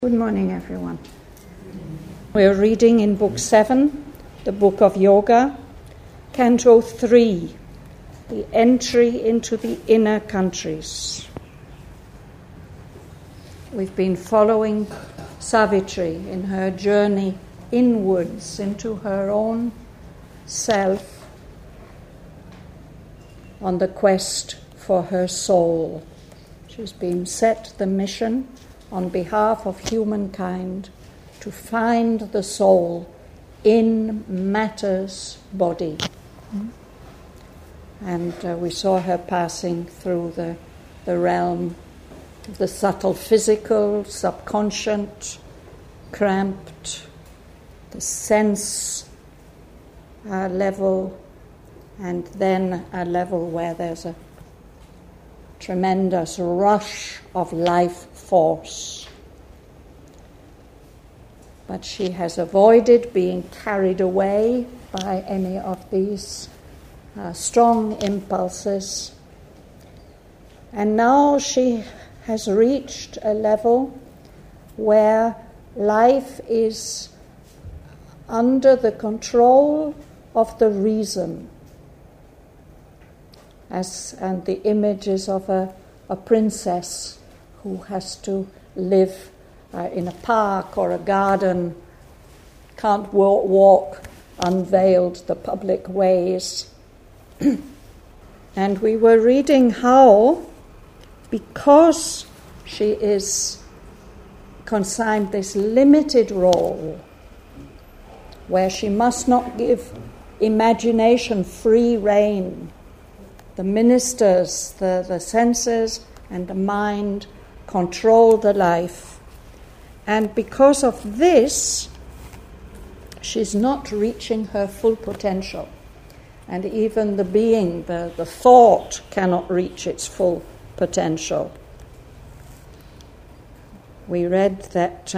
Good morning, everyone. We're reading in Book 7, the Book of Yoga, Canto 3, the entry into the inner countries. We've been following Savitri in her journey inwards into her own self on the quest for her soul. She's been set the mission on behalf of humankind to find the soul in matter's body. And we saw her passing through the realm of the subtle physical, subconscious, cramped, the sense level, and then a level where there's a tremendous rush of life force. But she has avoided being carried away by any of these strong impulses. And now she has reached a level where life is under the control of the reason. And the image is of a princess who has to live in a park or a garden, can't walk unveiled the public ways. And we were reading how, because she is consigned this limited role, where she must not give imagination free rein, the ministers, the senses, and the mind control the life. And because of this, she's not reaching her full potential. And even the being, the thought, cannot reach its full potential. We read that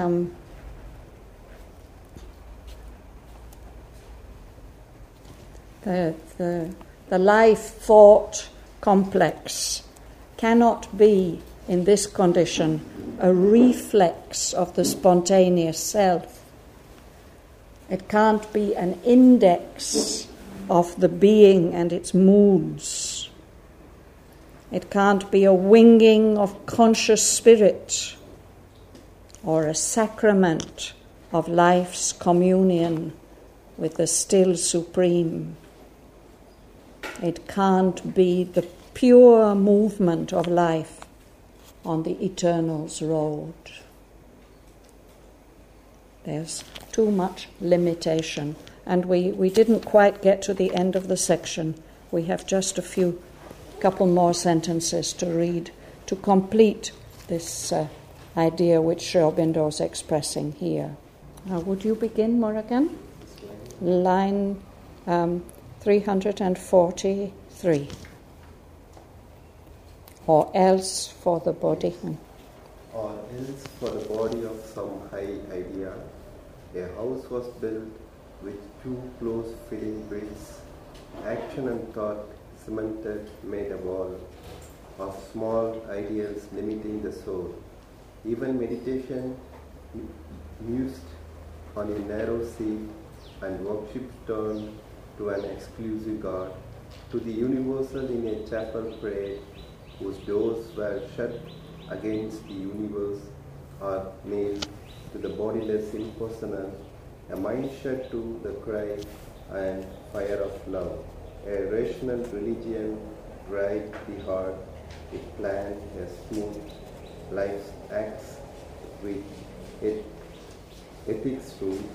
the life-thought complex cannot be, in this condition, a reflex of the spontaneous self. It can't be an index of the being and its moods. It can't be a winging of conscious spirit or a sacrament of life's communion with the still supreme. It can't be the pure movement of life on the eternal's road. There's too much limitation. And we didn't quite get to the end of the section. We have just a couple more sentences to read to complete this idea which Sri Aurobindo is expressing here. Would you begin, Murugan? Line 343. Or else for the body. Or else for the body of some high idea, a house was built with two close-fitting bricks. Action and thought cemented made a wall of small ideas limiting the soul. Even meditation mused on a narrow sea and worship turned to an exclusive God, to the universal in a chapel prayed, whose doors were shut against the universe or nailed to the bodiless impersonal, a mind shut to the cry and fire of love. A rational religion dried the heart, it planned a smooth life's acts with ethics rule,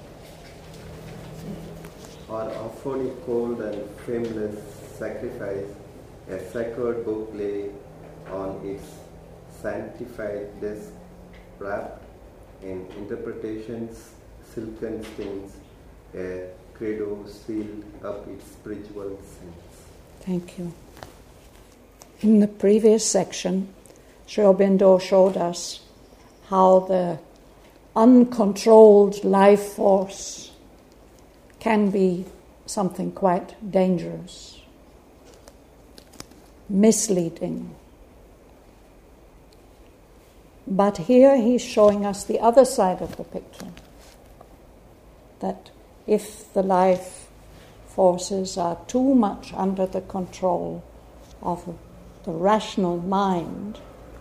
or offered a cold and frameless sacrifice. A sacred book lay on its sanctified desk, wrapped in interpretations, silken strings, a credo sealed up its spiritual sense. Thank you. In the previous section, Sri Aurobindo showed us how the uncontrolled life force can be something quite dangerous, misleading, But here he's showing us the other side of the picture, that if the life forces are too much under the control of the rational mind,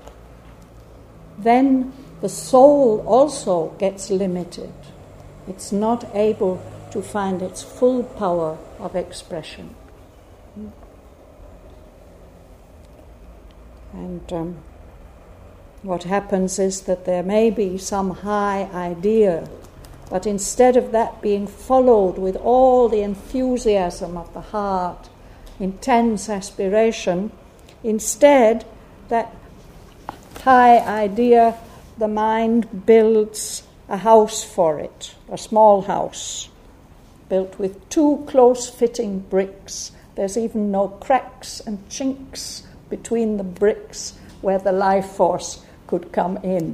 then the soul also gets limited. It's not able to find its full power of expression. And what happens is that there may be some high idea, but instead of that being followed with all the enthusiasm of the heart, intense aspiration, instead that high idea, the mind builds a house for it, a small house, built with 2 close-fitting bricks. There's even no cracks and chinks between the bricks where the life force could come in.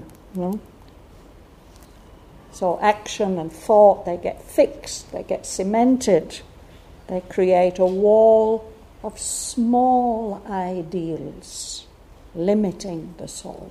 So action and thought, they get fixed, they get cemented. They create a wall of small ideals, limiting the soul.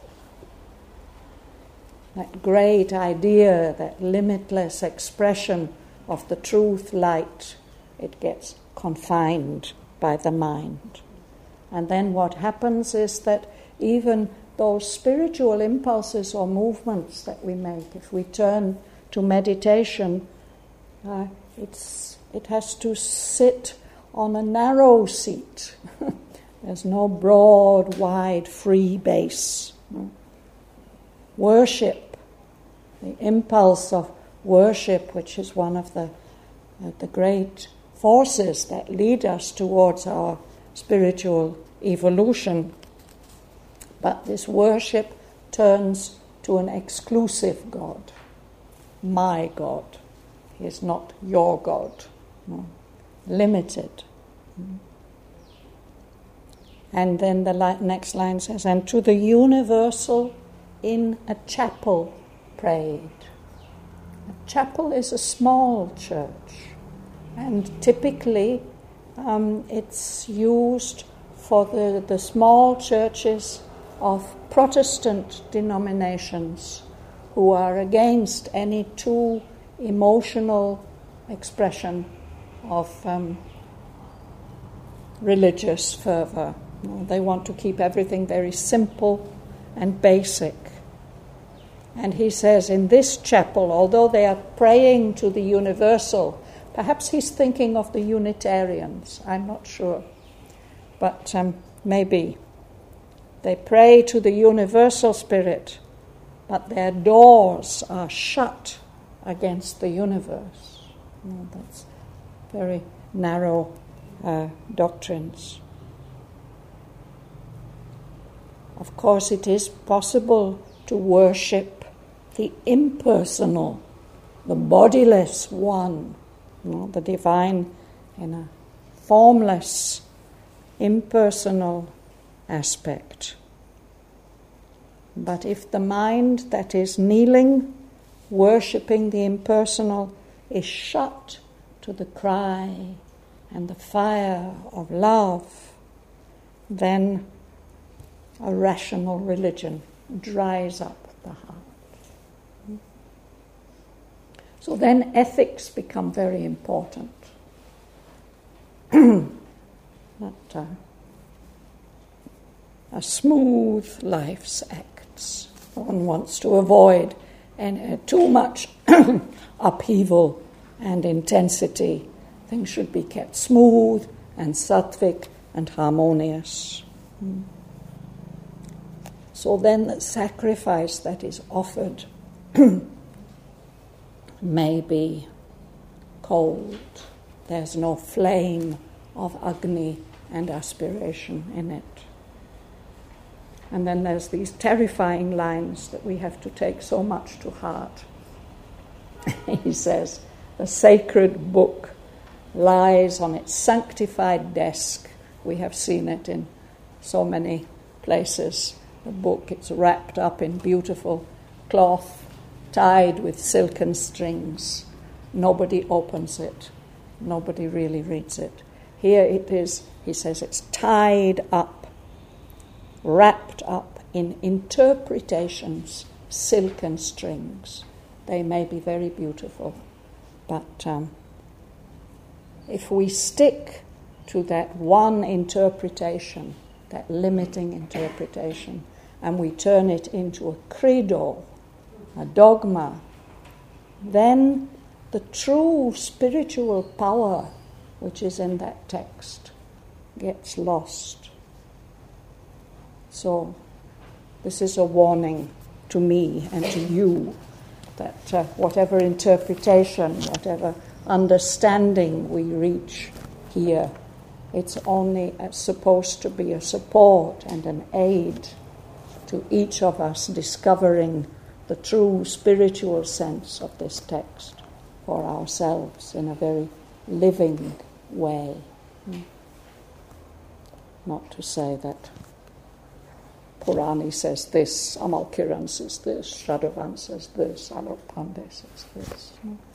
That great idea, that limitless expression of the truth light, it gets confined by the mind. And then what happens is that even those spiritual impulses or movements that we make, if we turn to meditation, it has to sit on a narrow seat. There's no broad, wide, free base. Worship, the impulse of worship, which is one of the great forces that lead us towards our spiritual evolution. But this worship turns to an exclusive God. My God. He is not your God. No. Limited. And then the next line says, and to the universal in a chapel prayed. A chapel is a small church, and typically it's used for the small churches of Protestant denominations who are against any too emotional expression of religious fervor. They want to keep everything very simple and basic. And he says in this chapel, although they are praying to the universal, perhaps he's thinking of the Unitarians, I'm not sure, but maybe. They pray to the universal spirit, but their doors are shut against the universe. That's very narrow doctrines. Of course, it is possible to worship the impersonal, the bodiless one, the divine in a formless, impersonal aspect. But if the mind that is kneeling, worshipping the impersonal, is shut to the cry and the fire of love, then a rational religion dries up the heart. So then ethics become very important. That a smooth life's acts. One wants to avoid too much upheaval and intensity. Things should be kept smooth and sattvic and harmonious. So then the sacrifice that is offered may be cold. There's no flame of Agni and aspiration in it. And then there's these terrifying lines that we have to take so much to heart. He says, the sacred book lies on its sanctified desk. We have seen it in so many places. The book, it's wrapped up in beautiful cloth, tied with silken strings. Nobody opens it. Nobody really reads it. Here it is, he says, it's tied up, wrapped up in interpretations, silken strings. They may be very beautiful, but if we stick to that one interpretation, that limiting interpretation, and we turn it into a credo, a dogma, then the true spiritual power which is in that text gets lost. So this is a warning to me and to you that whatever interpretation, whatever understanding we reach here, it's only supposed to be a support and an aid to each of us discovering the true spiritual sense of this text for ourselves in a very living way. Not to say that Purani says this, Amalkiran says this, Shraddhavan says this, Alok Pandey says this.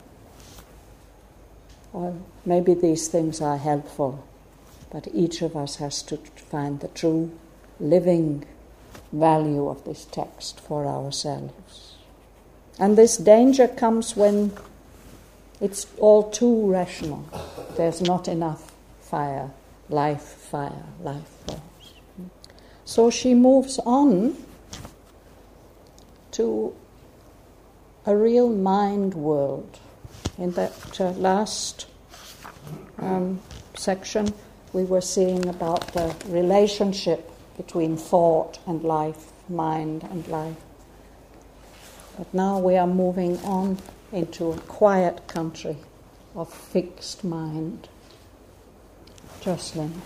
Or maybe these things are helpful, but each of us has to find the true living value of this text for ourselves. And this danger comes when it's all too rational. There's not enough life force. So she moves on to a real mind world. In that last section, we were seeing about the relationship between thought and life, mind and life. But now we are moving on into a quiet country of fixed mind. Jocelyn.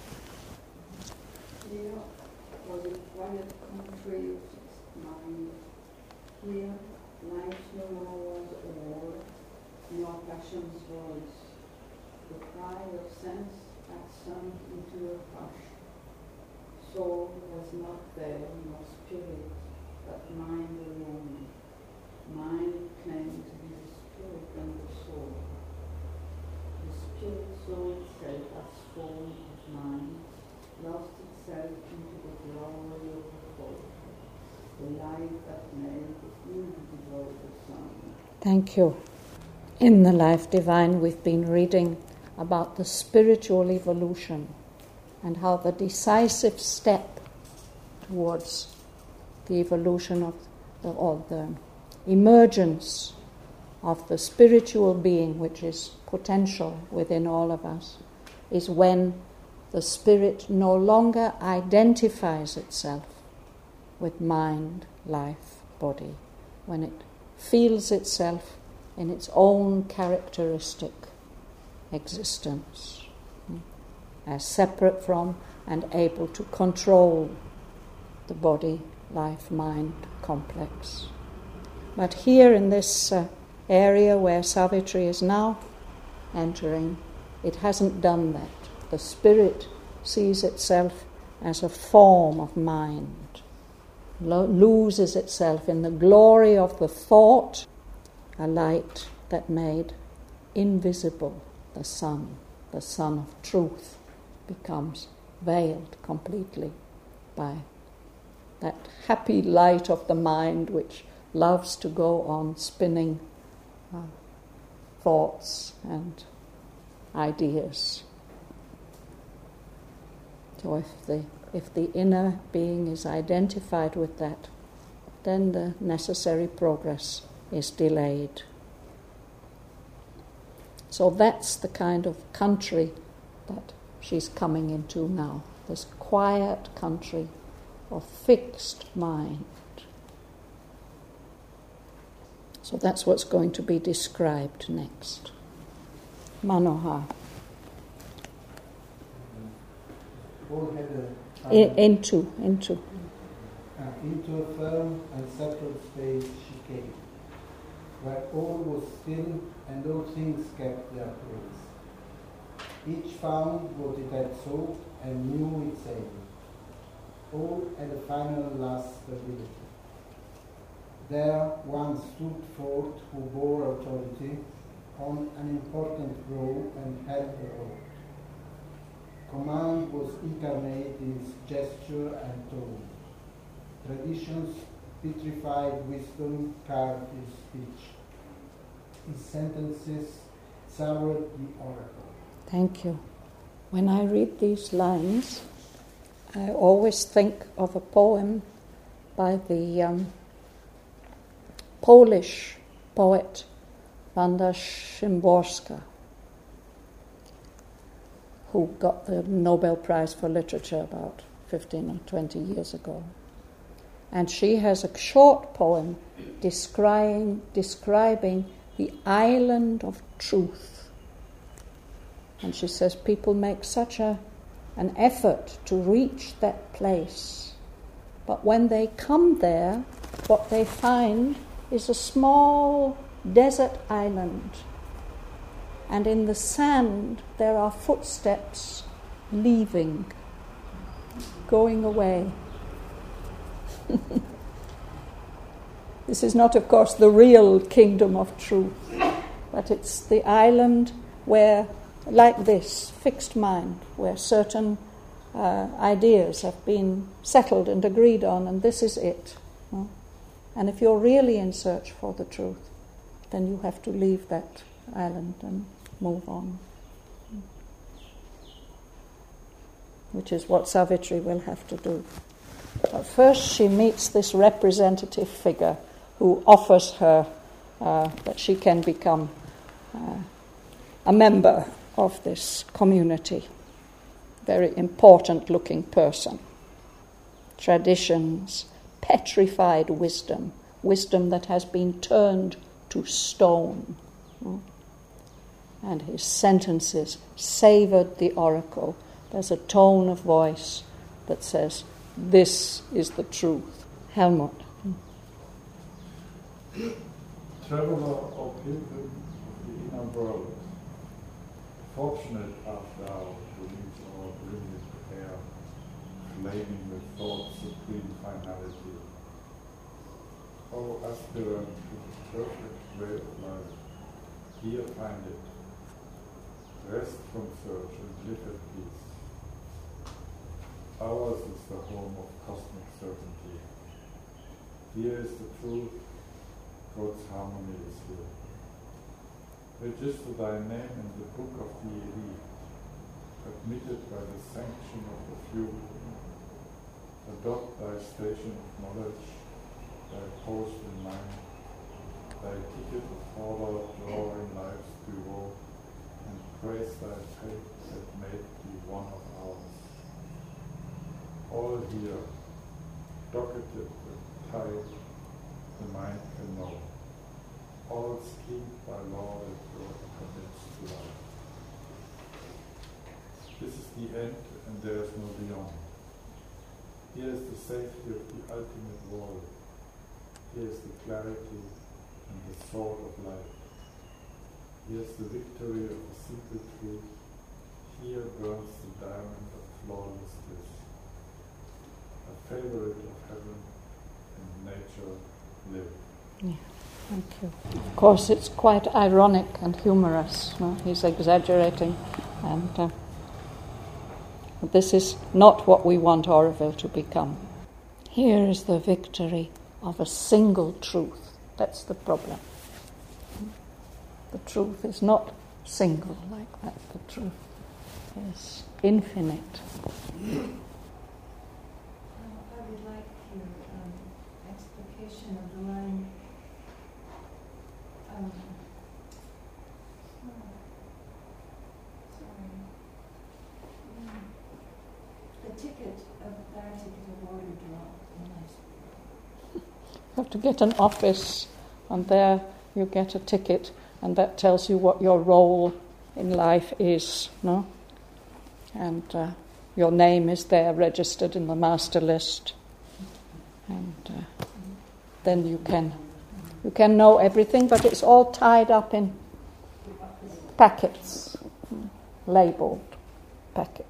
Here was a quiet country of fixed mind. Here life no more was all, nor passion's voice. The cry of sense had sunk into a hush. Soul was not there, nor spirit, but mind alone. Mind claimed to be the spirit and the soul. The spirit saw itself as form of mind, lost itself into the glory of the whole, the light that made the invisible the sun. Thank you. In the Life Divine, we've been reading about the spiritual evolution and how the decisive step towards the evolution of the emergence of the spiritual being, which is potential within all of us, is when the spirit no longer identifies itself with mind, life, body, when it feels itself in its own characteristic existence, as separate from and able to control the body, life, mind complex. But here in this area where Savitri is now entering, it hasn't done that. The spirit sees itself as a form of mind, loses itself in the glory of the thought, a light that made invisible the sun of truth, becomes veiled completely by that happy light of the mind which loves to go on spinning thoughts and ideas. So if the inner being is identified with that, then the necessary progress is delayed. So that's the kind of country that she's coming into now, this quiet country of fixed mind. So that's what's going to be described next. Manohar. Into a firm and settled space she came, where all was still and all things kept their place. Each found what it had sought and knew its aim. All had a final last stability. There one stood forth who bore authority on an important role and held the road. Command was incarnate in his gesture and tone. Tradition's petrified wisdom carved his speech. His sentences soured the oracle. Thank you. When I read these lines, I always think of a poem by the Polish poet Wanda Szymborska, who got the Nobel Prize for Literature about 15 or 20 years ago. And she has a short poem describing the island of truth. And she says people make such an effort to reach that place. But when they come there, what they find is a small desert island. And in the sand, there are footsteps leaving, going away. This is not, of course, the real kingdom of truth, but it's the island where, like this, fixed mind, where certain ideas have been settled and agreed on, and this is it. And if you're really in search for the truth, then you have to leave that island and move on. Which is what Savitri will have to do. But first she meets this representative figure who offers her that she can become a member of this community. Very important looking person. Traditions, petrified wisdom, wisdom that has been turned to stone. And his sentences savoured the oracle. There's a tone of voice that says, this is the truth. Helmut. Traveler or pilgrim of the inner world, fortunate art thou who leaves our brilliant air, flaming with thought's supreme finality. O aspirant to the perfect way of life, here find it. Rest from search and live at peace. Ours is the home of cosmic certainty. Here is the truth, God's harmony is here. Register thy name in the book of the elite, admitted by the sanction of the few. Adopt thy station of knowledge, thy post in mind, thy ticket of order drawing life's bureau, and praise thy fate that made thee one of ours. All here, docketed with tide, the mind can know. All schemed by law that God commits to life. This is the end, and there is no beyond. Here is the safety of the ultimate world. Here is the clarity and the sword of light. Here is the victory of the simple truth. Here burns the diamond of flawless bliss. A favorite of heaven and nature live. Yeah, thank you. Of course, it's quite ironic and humorous. No? He's exaggerating, and this is not what we want Oroville to become. Here is the victory of a single truth. That's the problem. The truth is not single like that. The truth is infinite. I would like your explication of the line. The ticket of their ticket of order draw. You have to get an office, and there you get a ticket, and that tells you what your role in life is, no? And your name is there registered in the master list, and then you can know everything, but it's all tied up in packets, labeled packets.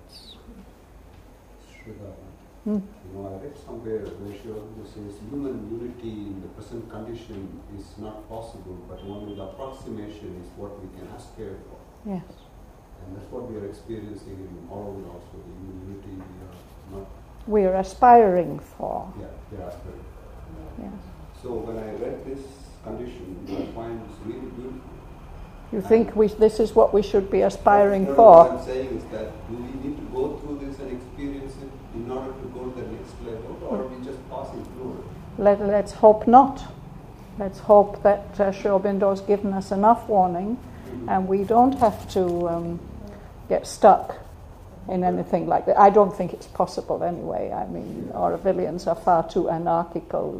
I read somewhere where Sri says human unity in the present condition is not possible, but only the approximation is what we can aspire for. Yes. And that's what we are experiencing in all also, the human unity. We are not we're aspiring for. Yeah, they are aspiring. Yeah. So when I read this condition, I find it's really beautiful. You think this is what we should be aspiring What for? I'm saying is that do we need to go through this and experience it in order to go to the next level, or are we just passing through it? Let's hope not. Let's hope that Sri Aurobindo's given us enough warning, and we don't have to get stuck in anything like that. I don't think it's possible anyway. I mean, Aurovilians are far too anarchical.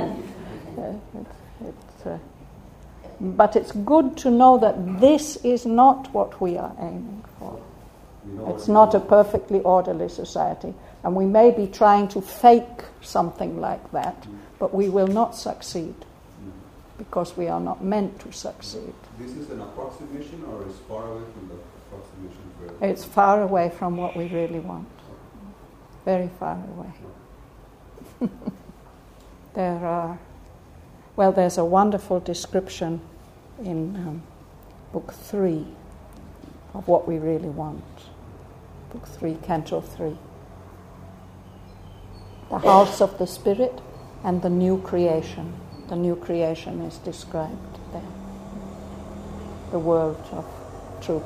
But it's good to know that this is not what we are aiming for. It's not a perfectly orderly society. And we may be trying to fake something like that, but we will not succeed because we are not meant to succeed. This is an approximation, or is far away from the approximation? It's far away from what we really want. Very far away. There's a wonderful description in Book 3 of what we really want. Book 3, Canto 3. The house of the spirit and the new creation. The new creation is described there. The world of truth.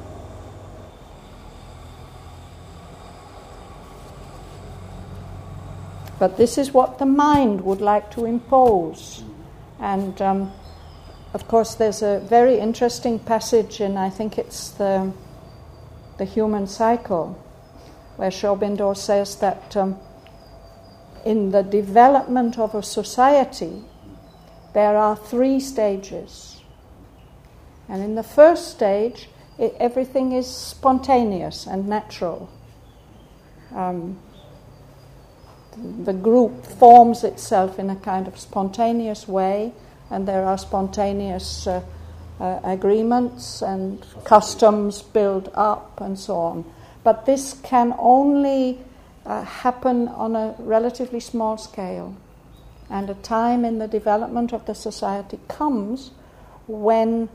But this is what the mind would like to impose. And of course there's a very interesting passage in, I think it's the Human Cycle, where Sri Aurobindo says that in the development of a society there are 3 stages. And in the first stage everything is spontaneous and natural. The group forms itself in a kind of spontaneous way, and there are spontaneous agreements and customs build up and so on. But this can only happen on a relatively small scale. And a time in the development of the society comes when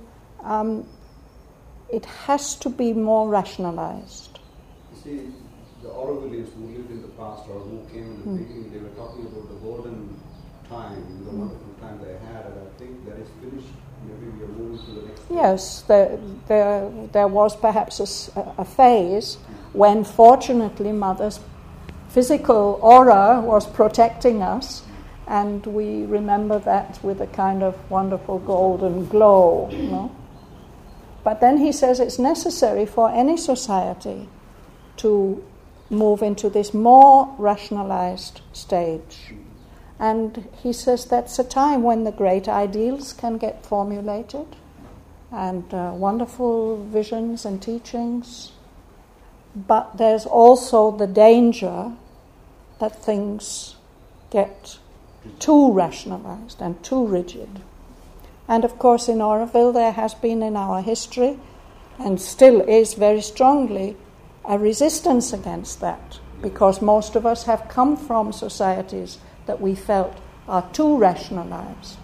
it has to be more rationalized. You see, the Aurovilians who lived in the past or who came in the beginning, they were talking about the golden time, the wonderful time they had, and I think that is finished. Maybe we are moving to the next phase. Yes, there was perhaps a phase when, fortunately, Mother's physical aura was protecting us, and we remember that with a kind of wonderful golden glow. You know? But then he says it's necessary for any society to move into this more rationalized stage. And he says that's a time when the great ideals can get formulated and wonderful visions and teachings. But there's also the danger that things get too rationalized and too rigid. And of course in Auroville there has been in our history, and still is very strongly, a resistance against that, because most of us have come from societies that we felt are too rationalized.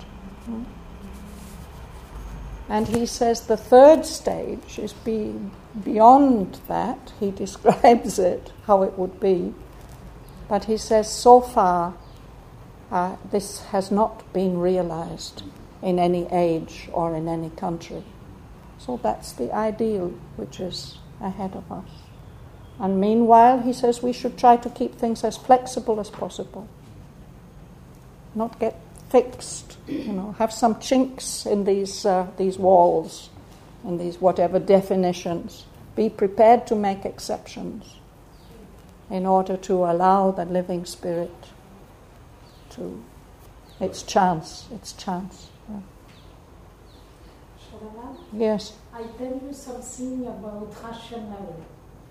And he says the third stage is beyond that. He describes it, how it would be. But he says so far this has not been realized in any age or in any country. So that's the ideal which is ahead of us. And meanwhile, he says we should try to keep things as flexible as possible. Not get fixed, have some chinks in these walls, in these whatever definitions. Be prepared to make exceptions in order to allow the living spirit to its chance. Yeah. Sharana? Yes. I tell you something about rational.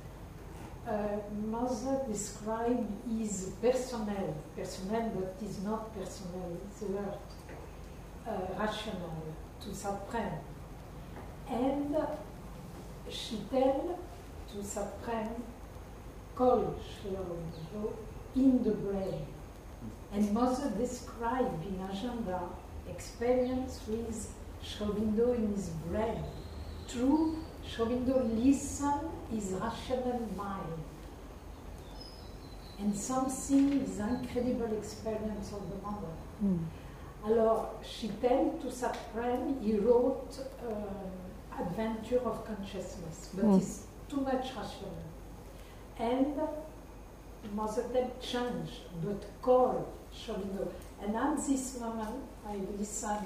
Mother described is personnel, but is not personnel, it's a word, rational, to supreme. And she tell to supreme, call Sri Aurobindo in the brain. And Mother described in agenda experience with Sri Aurobindo in his brain. True, Sri Aurobindo listen his rational mind. and something is incredible experience of the mother. Mm. Alors, she told to that friend, he wrote Adventure of Consciousness, but it's too much rational. And Mother Ted changed, but called Sholino. And at this moment, I listen.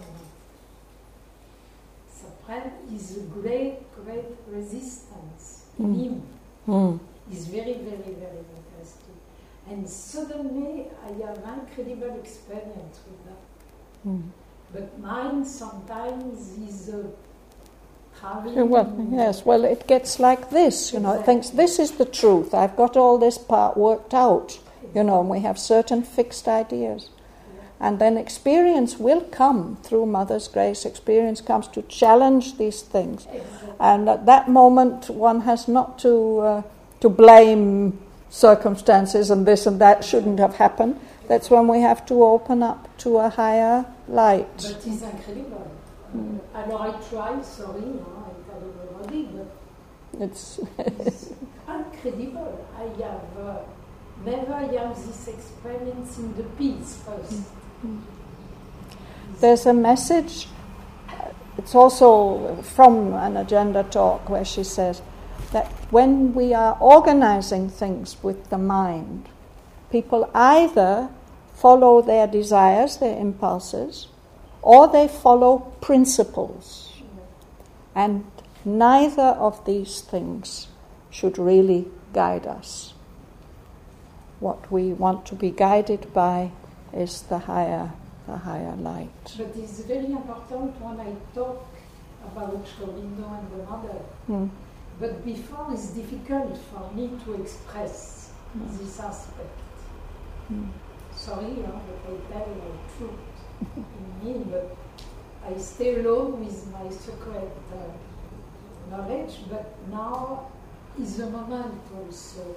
The friend is a great resistance in him. Mm. He's very, very, very interesting. And suddenly, I have incredible experience with that. Mm. But mine sometimes is traveling. Well, yes, well, it gets like this, you know, it thinks this is the truth, I've got all this part worked out, you know, and we have certain fixed ideas. And then experience will come through Mother's grace, experience comes to challenge these things. Exactly. And at that moment, one has not to blame circumstances and this and that shouldn't have happened. That's when we have to open up to a higher light. But it's incredible. Alors I try, sorry, I tell you already, but It's incredible. I have never had this experience in the peace first. There's a message, it's also from an agenda talk where she says that when we are organizing things with the mind, people either follow their desires, their impulses, or they follow principles. And neither of these things should really guide us. What we want to be guided by is the higher light. But it's very important when I talk about Sholino and the mother. But before it's difficult for me to express this aspect. Sorry, but I tell the truth in me, but I stay alone with my secret knowledge, but now is the moment also.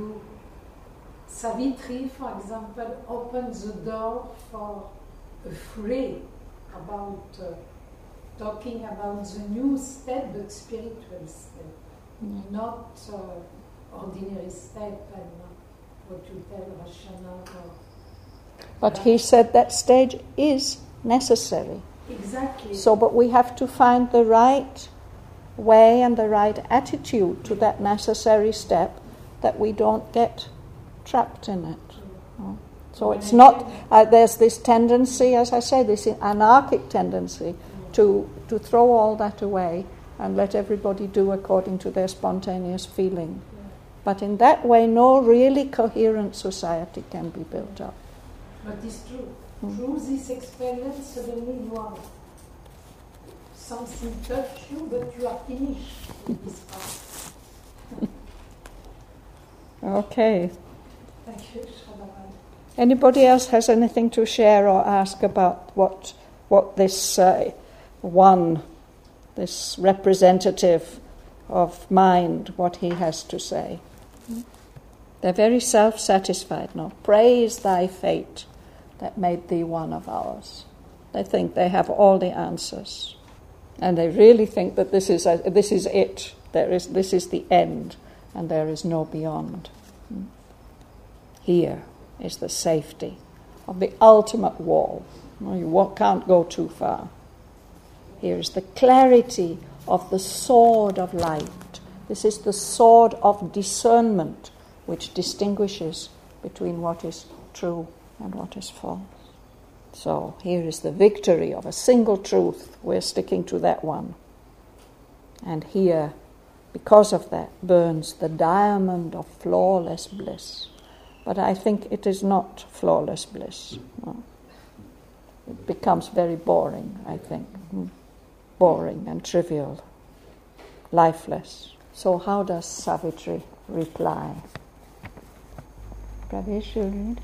Savitri, for example, opens the door for a fray about talking about the new step, but spiritual step, not ordinary step and what you tell rational. But he said that stage is necessary. Exactly. So, but we have to find the right way and the right attitude to that necessary step, that we don't get trapped in it. So it's not, there's this tendency, as I say, this anarchic tendency to throw all that away and let everybody do according to their spontaneous feeling. But in that way, no really coherent society can be built up. But it's true. Through this experience, suddenly you are something touch you, but you are finished with this part. Okay. Thank you, Shraddha. Anybody else has anything to share or ask about what this this representative of mind, what he has to say? They're very self-satisfied now. Praise thy fate that made thee one of ours. They think they have all the answers, and they really think that this is it. This is the end, and there is no beyond. Here is the safety of the ultimate wall. You can't go too far. Here is the clarity of the sword of light. This is the sword of discernment, which distinguishes between what is true and what is false. So here is the victory of a single truth. We're sticking to that one. And here, because of that, burns the diamond of flawless bliss. But I think it is not flawless bliss. No. It becomes very boring, I think. Boring and trivial, lifeless. So how does Savitri reply? Pradesh, you read?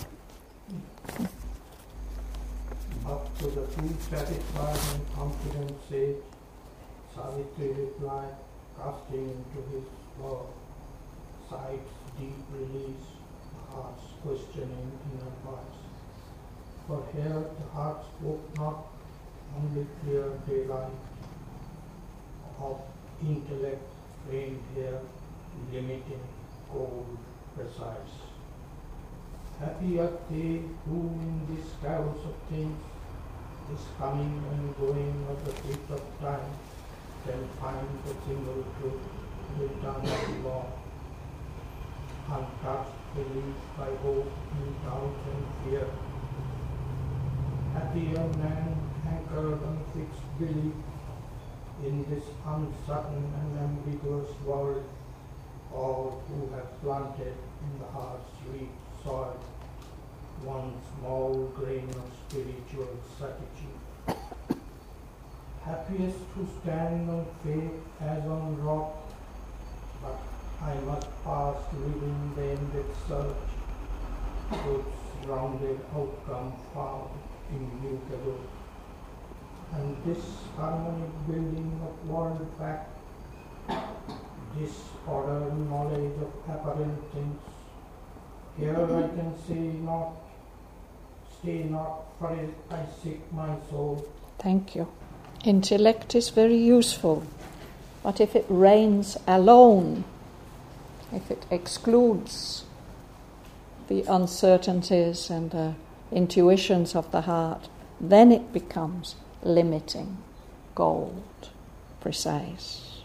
Up to the full satisfied and confident sage, Savitri replied, casting into his love, sight's deep release, the heart's questioning inner voice. For here the heart spoke not only clear daylight of intellect framed here, limiting, cold, precise. Happy are they who in this chaos of things, this coming and going of the fate of time, can find the single truth, the eternal law, untouched, released by hope in doubt and fear. Happy a man anchored on fixed belief in this uncertain and ambiguous world, all who have planted in the heart's sweet soil one small grain of spiritual certitude. Happiest who stand on faith as on rock, but I must pass living the ended search, truth's rounded outcome found immutable. And this harmonic building of world fact, disorder knowledge of apparent things, here I can say not, stay not, for it I seek my soul. Thank you. Intellect is very useful, but if it reigns alone, if it excludes the uncertainties and the intuitions of the heart, then it becomes limiting, cold, precise.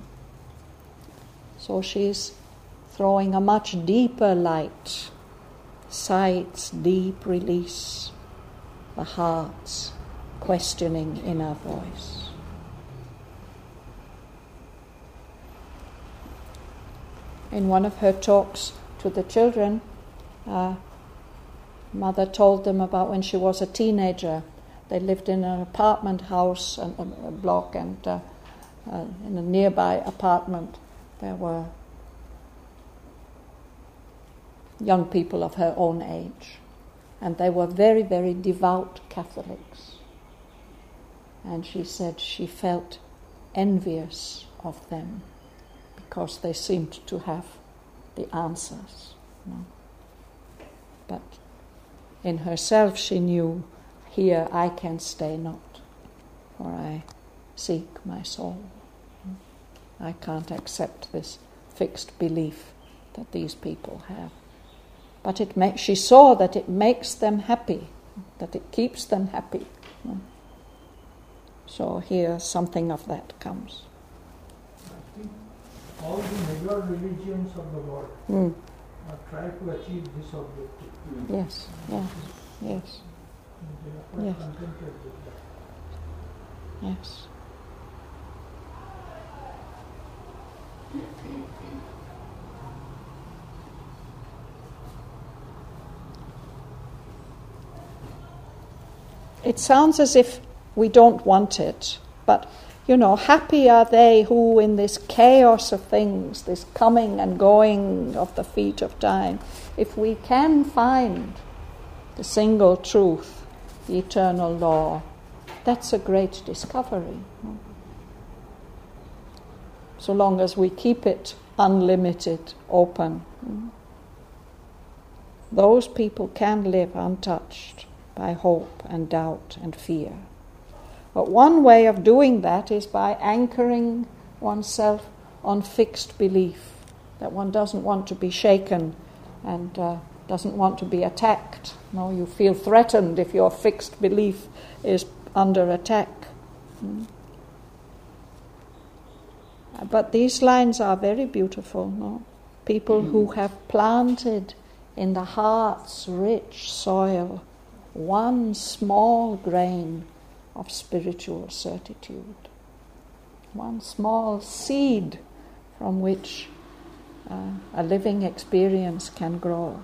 So she's throwing a much deeper light, sight's deep release, the heart's questioning inner voice. In one of her talks to the children, Mother told them about when she was a teenager. They lived in an apartment house, a block, and in a nearby apartment there were young people of her own age, and they were very, very devout Catholics. And she said she felt envious of them because they seemed to have the answers. But in herself she knew, here I can stay not, for I seek my soul. I can't accept this fixed belief that these people have. But she saw that it makes them happy, that it keeps them happy. So here something of that comes. I think all the major religions of the world try to achieve this objective. Yes, yes, yes. And they are quite Yes. contented with that. Yes. It sounds as if we don't want it, but, happy are they who in this chaos of things, this coming and going of the feet of time, if we can find the single truth, the eternal law, that's a great discovery. So long as we keep it unlimited, open, those people can live untouched by hope and doubt and fear. But one way of doing that is by anchoring oneself on fixed belief, that one doesn't want to be shaken and doesn't want to be attacked. No, you feel threatened if your fixed belief is under attack. But these lines are very beautiful. No? People who have planted in the heart's rich soil one small grain of spiritual certitude, one small seed from which a living experience can grow.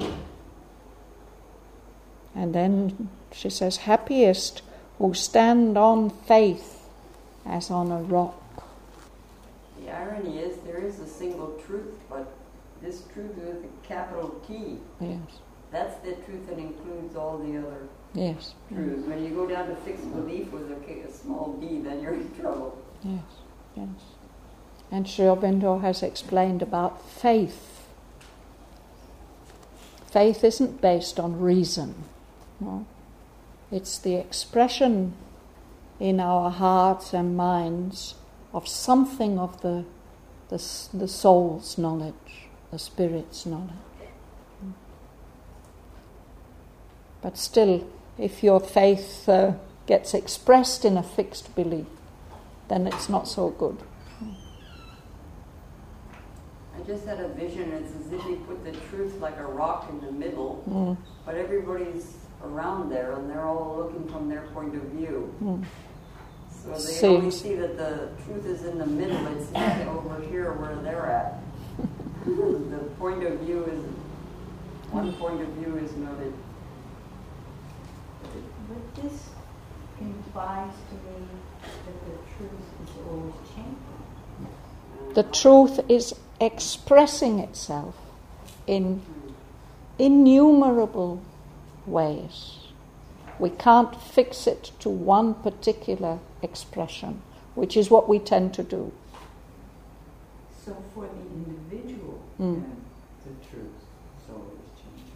And then she says, happiest who stand on faith as on a rock. The irony is there is a single truth, but this truth with a capital T. Yes. That's the truth that includes all the other Yes. truths. When you go down to fixed belief with a small b, then you're in trouble. Yes, yes. And Sri Aurobindo has explained about faith. Faith isn't based on reason. No? It's the expression in our hearts and minds of something of the soul's knowledge, the spirit's knowledge. But still, if your faith gets expressed in a fixed belief, then it's not so good. I just had a vision. It's as if you put the truth like a rock in the middle, but everybody's around there and they're all looking from their point of view. So they only see that the truth is in the middle. It's not over here where they're at. The point of view is, one point of view is noted. But this implies to me that the truth is always changing. The truth is expressing itself in innumerable ways. We can't fix it to one particular expression, which is what we tend to do. So for the individual, the truth is always changing.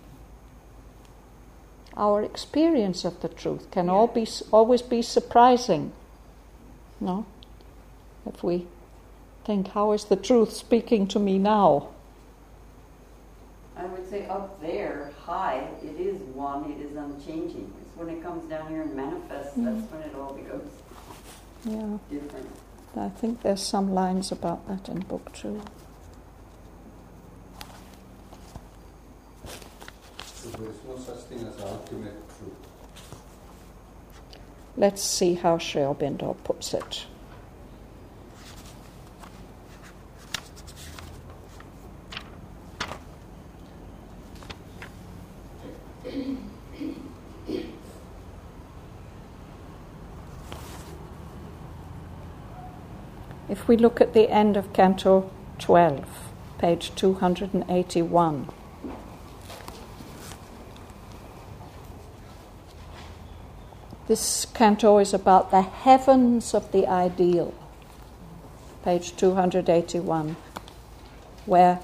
Our experience of the truth can always be surprising. No? If we think, how is the truth speaking to me now? I would say up there, high, it is one, it is unchanging. It's when it comes down here and manifests, that's when it all becomes different. I think there's some lines about that in Book 2. So there is no such thing as ultimate truth. Let's see how Sri Aurobindo puts it. If we look at the end of Canto 12, page 281, this canto is about the heavens of the ideal, page 281, where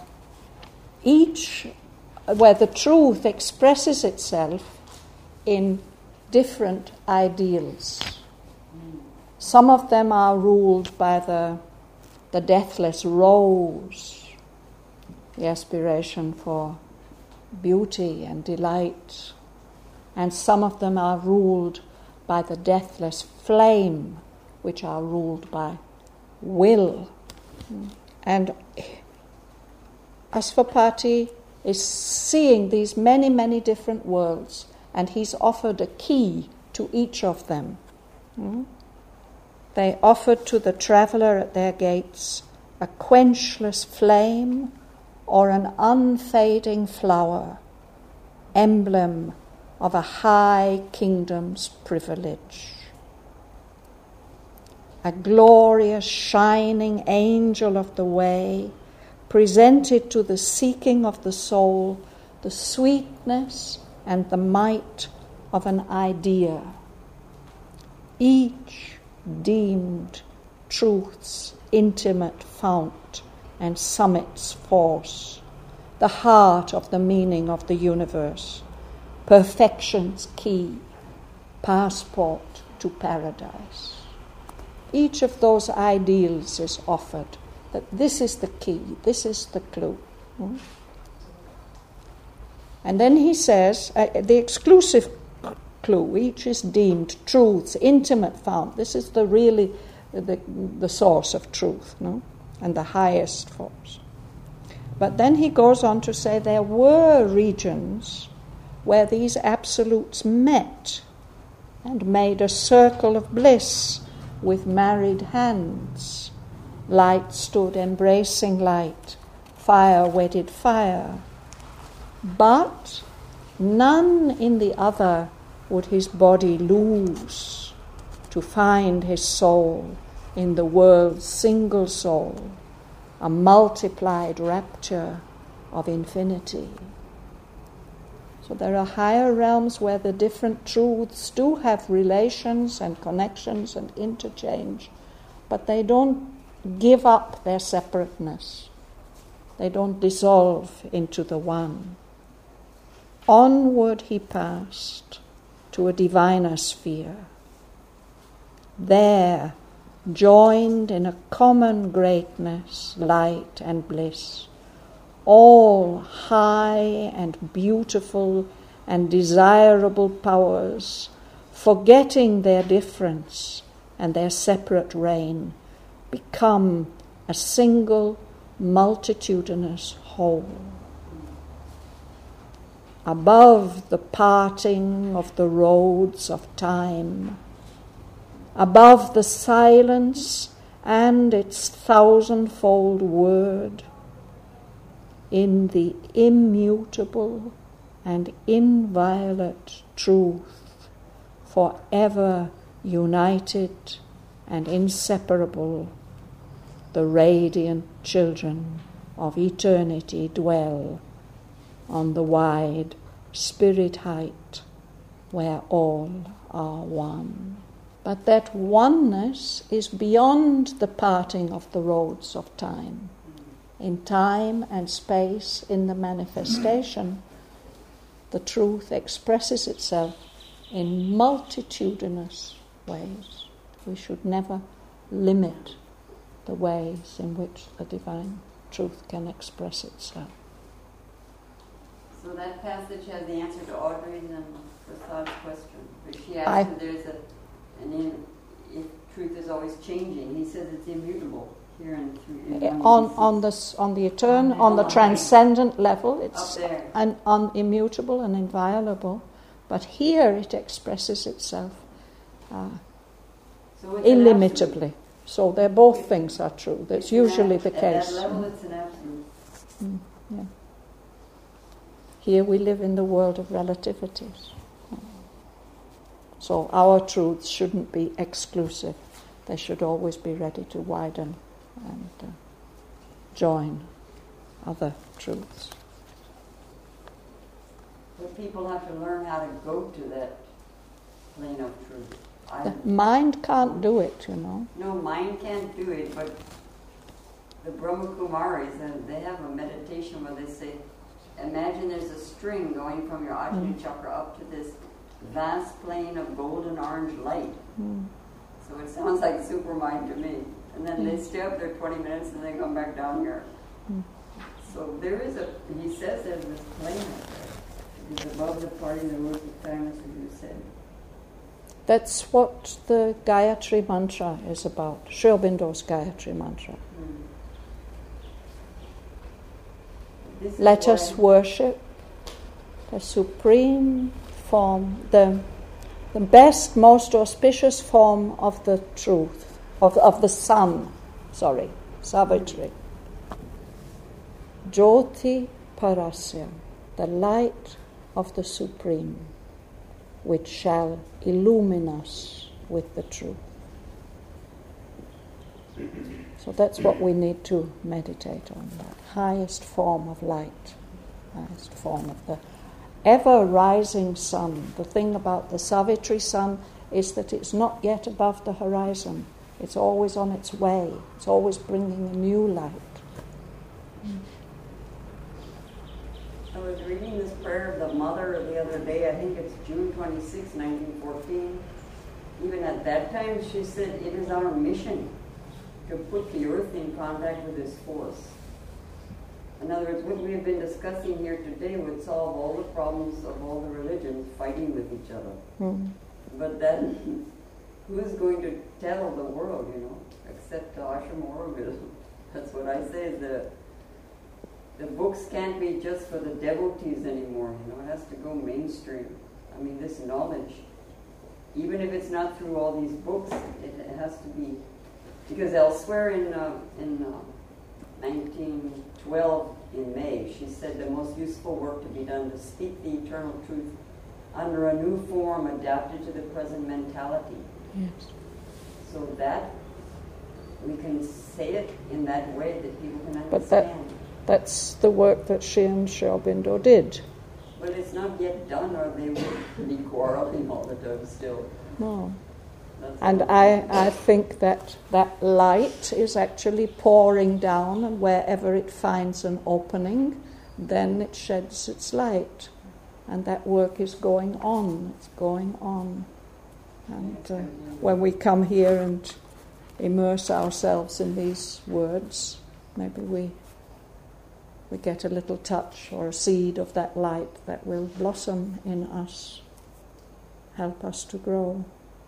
the truth expresses itself in different ideals. Some of them are ruled by the deathless rose, the aspiration for beauty and delight, and some of them are ruled by the deathless flame, which are ruled by will. And Asvapati is seeing these many, many different worlds, and he's offered a key to each of them. They offered to the traveller at their gates a quenchless flame or an unfading flower, emblem of a high kingdom's privilege. A glorious shining angel of the way presented to the seeking of the soul the sweetness and the might of an idea, each deemed truth's intimate fount and summit's force, the heart of the meaning of the universe, perfection's key, passport to paradise. Each of those ideals is offered, that this is the key, this is the clue. And then he says, the exclusive clue, each is deemed truth's intimate fount. This is the source of truth, and the highest force. But then he goes on to say there were regions where these absolutes met and made a circle of bliss with married hands. Light stood embracing light, fire wedded fire. But none in the other would his body lose to find his soul in the world's single soul, a multiplied rapture of infinity. So there are higher realms where the different truths do have relations and connections and interchange, but they don't give up their separateness. They don't dissolve into the one. Onward he passed to a diviner sphere. There, joined in a common greatness, light and bliss, all high and beautiful and desirable powers, forgetting their difference and their separate reign, become a single multitudinous whole. Above the parting of the roads of time, above the silence and its thousandfold word, in the immutable and inviolate truth, forever united and inseparable, the radiant children of eternity dwell on the wide spirit height where all are one. But that oneness is beyond the parting of the roads of time. In time and space, in the manifestation, the truth expresses itself in multitudinous ways. We should never limit the ways in which the divine truth can express itself. So that passage has the answer to Audrey's and Prasad's question. But she asked if there's if truth is always changing. He says it's immutable. Here in on the transcendent level, it's immutable and inviolable, but here it expresses itself illimitably. So they're both things are true. That's usually the case. At that level, it's an absolute. Yeah. Here we live in the world of relativities. So our truths shouldn't be exclusive. They should always be ready to widen and join other truths. But people have to learn how to go to that plane of truth. The mind can't do it, you know. No, mind can't do it, but the Brahma Kumaris, and they have a meditation where they say, imagine there's a string going from your Ajna chakra up to this vast plane of golden orange light. So it sounds like supermind to me. And then they stay up there 20 minutes and they come back down here. So there is he says there's this plane up there. It is above the parting the roads of time, as you said. That's what the Gayatri Mantra is about, Sri Aurobindo's Gayatri Mantra. Let us worship the supreme form, the best, most auspicious form of the truth, of the sun, Savitri. Jyoti Parasya, the light of the Supreme, which shall illumine us with the truth. So that's what we need to meditate on, that highest form of light, highest form of the ever-rising sun. The thing about the Savitri sun is that it's not yet above the horizon. It's always on its way. It's always bringing a new light. I was reading this prayer of the Mother the other day. I think it's June 26, 1914. Even at that time, she said, it is our mission to put the earth in contact with this force. In other words, what we have been discussing here today would solve all the problems of all the religions fighting with each other. But then, who's going to tell the world, except Ashram Aurobindo? That's what I say, the books can't be just for the devotees anymore, it has to go mainstream. I mean, this knowledge, even if it's not through all these books, it has to be, because elsewhere in 1912 in May, she said the most useful work to be done to speak the eternal truth under a new form adapted to the present mentality. Yes. So that we can say it in that way that people can understand. But that's the work that she and Sri Aurobindo did. But it's not yet done, or they would be quarreling all the time still. No. And I think that light is actually pouring down, and wherever it finds an opening, then it sheds its light. And that work is going on. It's going on. And when we come here and immerse ourselves in these words, maybe we we get a little touch or a seed of that light that will blossom in us, help us to grow.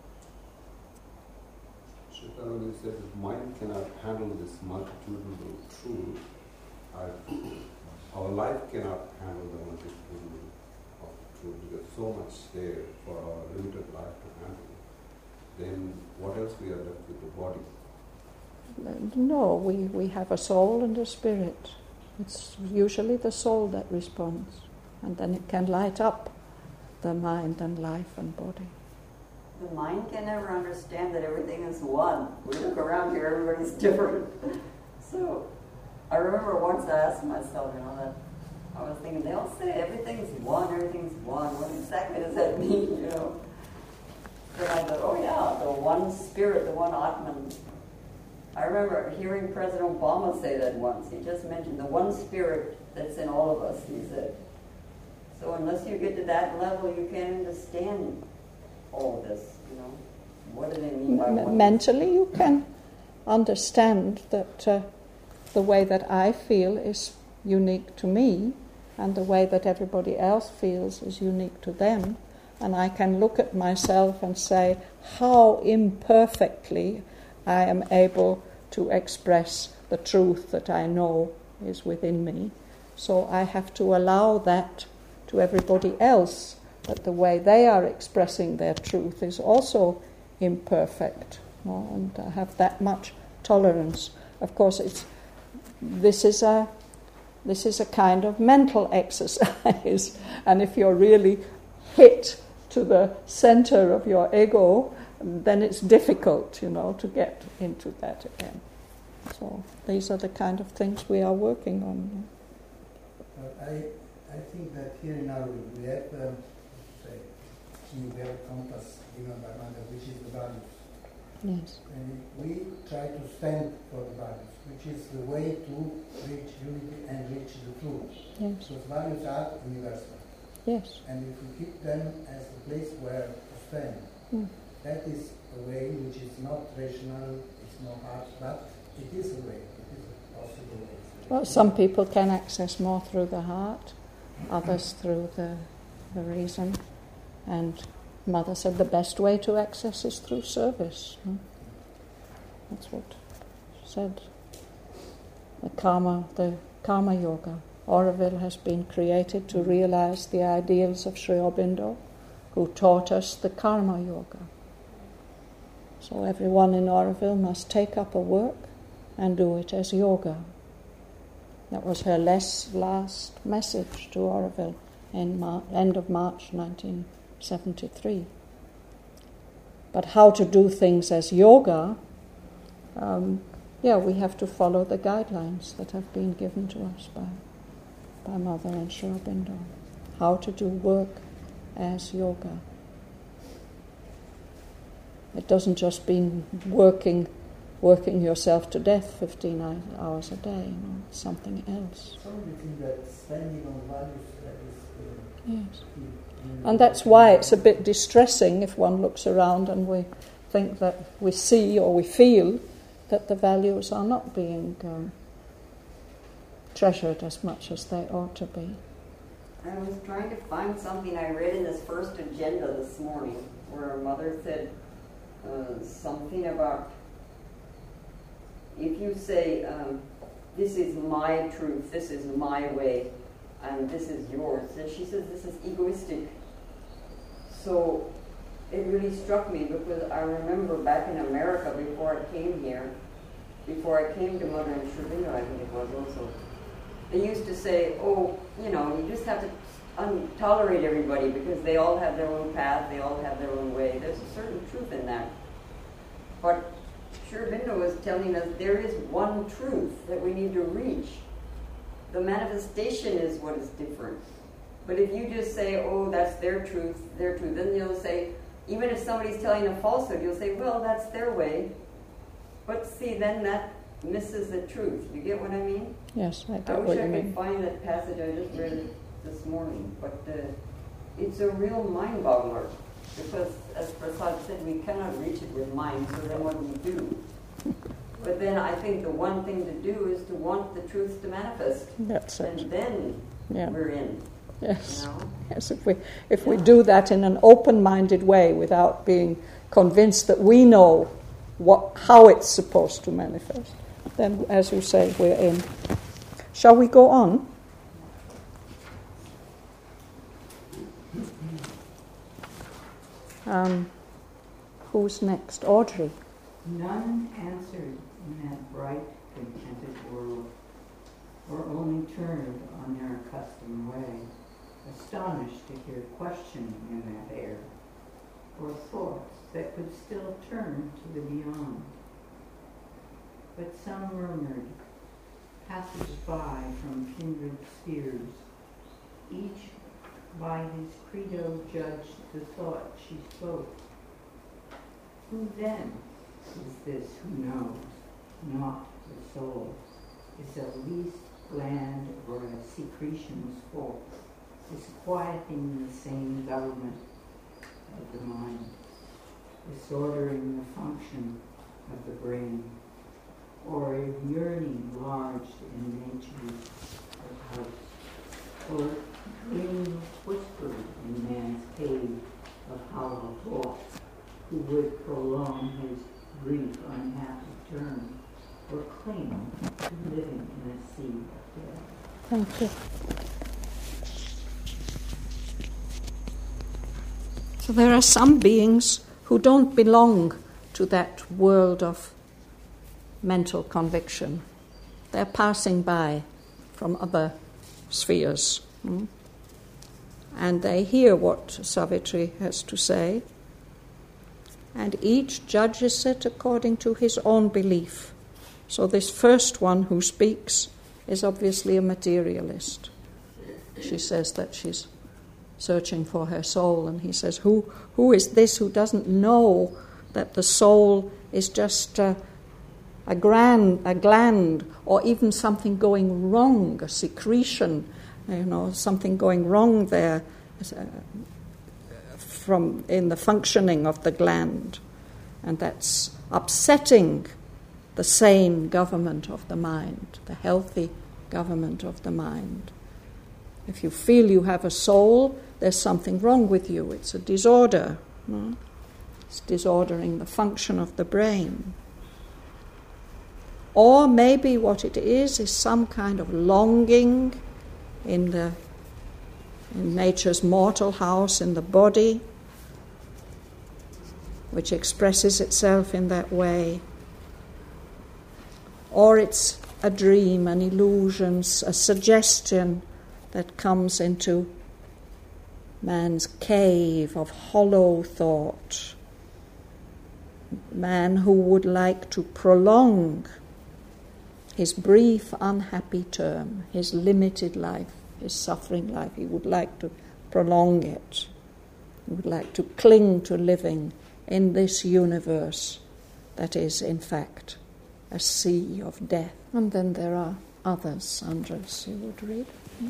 Shikananda said that mind cannot handle this multitudinal truth. Our life cannot handle the multitudinal of truth because so much there for our limited life to handle. Then what else we are left with the body? No, we have a soul and a spirit. It's usually the soul that responds, and then it can light up the mind and life and body. The mind can never understand that everything is one. We look around here, everybody's different. So I remember once I asked myself, that I was thinking, they all say everything's one. What exactly does that mean, Then I thought, oh yeah, the one spirit, the one Atman. I remember hearing President Obama say that once. He just mentioned the one spirit that's in all of us, he said. So unless you get to that level, you can't understand all this, What do they mean by one? Mentally, you can understand that the way that I feel is unique to me, and the way that everybody else feels is unique to them. And I can look at myself and say how imperfectly I am able to express the truth that I know is within me. So I have to allow that to everybody else, that the way they are expressing their truth is also imperfect, and I have that much tolerance. Of course, this is a kind of mental exercise, and if you're really hit to the center of your ego, then it's difficult, to get into that again. So these are the kind of things we are working on. I think that here in our we have we have a compass given by Mother, which is the values. Yes. And we try to stand for the values, which is the way to reach unity and reach the truth. Yes. Because values are universal. Yes. And if we keep them as a place where to stand, that is a way which is not rational, it's not hard, but it is a way, it is a possible way. Well, some people can access more through the heart, others through the reason. And Mother said the best way to access is through service. That's what she said. The karma yoga. Auroville has been created to realize the ideals of Sri Aurobindo, who taught us the karma yoga. So everyone in Auroville must take up a work and do it as yoga. That was her last message to Auroville in end of March 1973. But how to do things as yoga, we have to follow the guidelines that have been given to us by Mother and Sri Aurobindo. How to do work as yoga. It doesn't just mean working yourself to death 15 hours a day, it's something else. So you think that standing on values that is yes. And that's why it's a bit distressing if one looks around and we think that we see or we feel that the values are not being treasured as much as they ought to be. I was trying to find something I read in this first agenda this morning where our Mother said something about if you say, this is my truth, this is my way, and this is yours, and she says this is egoistic. So it really struck me because I remember back in America before I came here, before I came to Mother and Sri Aurobindo, I think it was also, they used to say, you just have to tolerate everybody because they all have their own path, they all have their own way. There's a certain truth in that. But Sri Aurobindo was telling us there is one truth that we need to reach. The manifestation is what is different. But if you just say, that's their truth, then you'll say, even if somebody's telling a falsehood, you'll say, well, that's their way. But see, then that misses the truth. You get what I mean? Yes, I get I what wish you I mean. could find that passage. I just read it this morning. But it's a real mind-boggler. Because, as Prasad said, we cannot reach it with mind, so then what do we do? But then I think the one thing to do is to want the truth to manifest. That's it. And then we're in. Yes. You know? Yes. If we do that in an open-minded way, without being convinced that we know how it's supposed to manifest, then, as you say, we're in. Shall we go on? Who's next? Audrey. None answered in that bright, contented world, or only turned on their accustomed way, astonished to hear questioning in that air, or thoughts that could still turn to the beyond. But some murmured, passers-by from kindred spheres, each by his credo judged the thought she spoke. Who then is this who knows not the soul? Is a least gland or a secretion's fault, disquieting the same government of the mind, disordering the function of the brain, or a yearning lodged in nature's house, or dream whispered in man's cave of hollow thought, who would prolong his brief unhappy term, or cling to living in a sea of death. Thank you. So there are some beings who don't belong to that world of mental conviction. They're passing by from other spheres. And they hear what Savitri has to say, and each judges it according to his own belief. So this first one who speaks is obviously a materialist. She says that she's searching for her soul, and he says, who is this who doesn't know that the soul is just a gland, or even something going wrong, a secretion, something going wrong there in the functioning of the gland, and that's upsetting the sane government of the mind, the healthy government of the mind. If you feel you have a soul, there's something wrong with you. It's a disorder. It's disordering the function of the brain. Or maybe what it is some kind of longing in nature's mortal house, in the body, which expresses itself in that way. Or it's a dream, an illusion, a suggestion that comes into man's cave of hollow thought. Man who would like to prolong his brief, unhappy term, his limited life, his suffering life. He would like to prolong it. He would like to cling to living in this universe that is, in fact, a sea of death. And then there are others. Andres, you would read?